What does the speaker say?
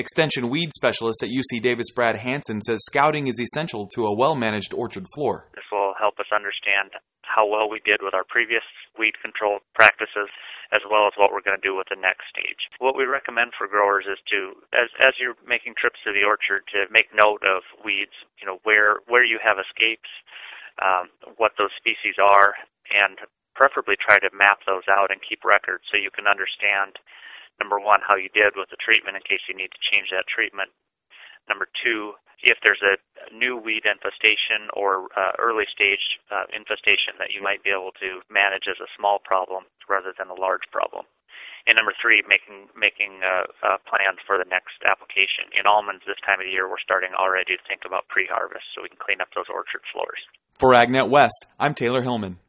Extension weed specialist at UC Davis Brad Hansen says scouting is essential to a well-managed orchard floor. This will help us understand how well we did with our previous weed control practices, as well as what we're going to do with the next stage. What we recommend for growers is to, as you're making trips to the orchard, to make note of weeds, where you have escapes, what those species are, and preferably try to map those out and keep records so you can understand, number one, how you did with the treatment in case you need to change that treatment. Number two, if there's a new weed infestation or early stage infestation that you might be able to manage as a small problem rather than a large problem. And number three, making plans for the next application. In almonds this time of the year, we're starting already to think about pre-harvest so we can clean up those orchard floors. For AgNet West, I'm Taylor Hillman.